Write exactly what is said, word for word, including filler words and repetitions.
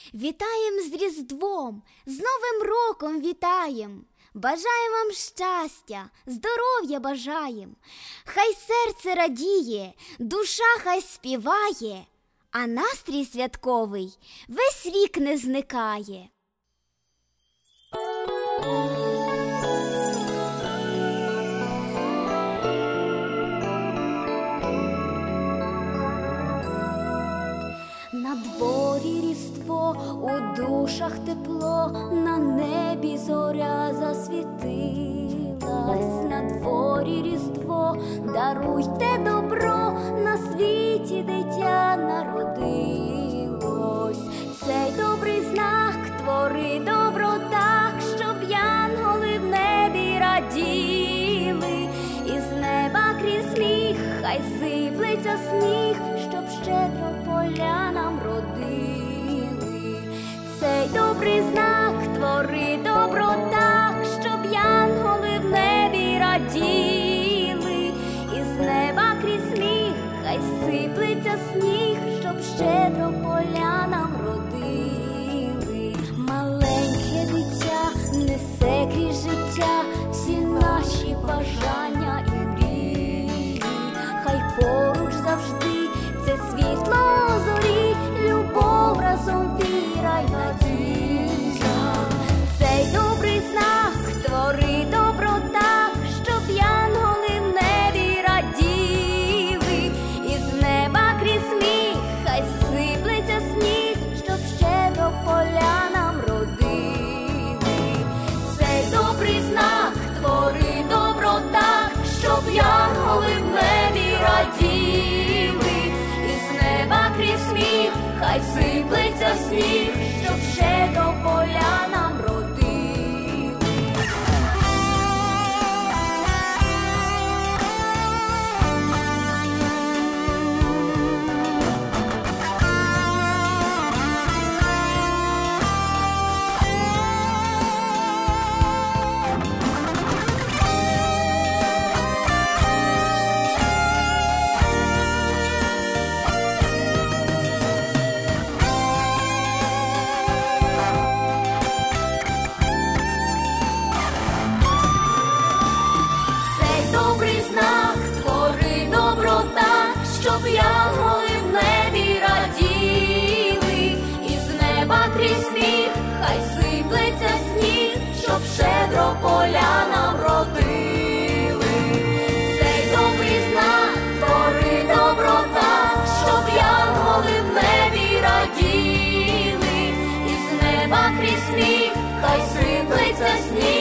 Вітаєм з Різдвом, з Новим роком вітаєм. Бажаєм вам щастя, здоров'я бажаєм. Хай серце радіє, душа хай співає, а настрій святковий весь рік не зникає. На дворі Різдво, у душах тепло, на небі зоря засвітилась. На дворі Різдво, даруйте добро, на світі дитя народилось. Цей добрий знак твори добро так, щоб янголи в небі раділи. Із неба крізь сміх хай сиплеться сніг, щоб щедро поля нам родили. Цей добрий знак твори добро так, щоб янголи в небі раділи. Із неба крізь сміх хай сиплеться сніг, щоб щедро поля нам родили. Маленьке дитя несе крізь життя всі наші бажання і мрії. Хай поруч завжди це світло зорі, любов, разом віра й надія. Цей добрий знак твори добро так, щоб янголи в небі раділи. Із неба крізь сміх хай сиплеться сніг, щоб щедро поля нам родили. Цей добрий знак твори добро так, щоб янголи в небі раділи. Із неба крізь сміх хай сиплеться сніг, щоб щедро поля нам родили. Щоб янголи в небі раділи. Із неба крізь сміх хай сиплеться сніг, щоб щедро поля нам родили. Цей добрий знак твори добро так, щоб янголи в небі раділи. Із неба крізь сміх хай сиплеться сніг,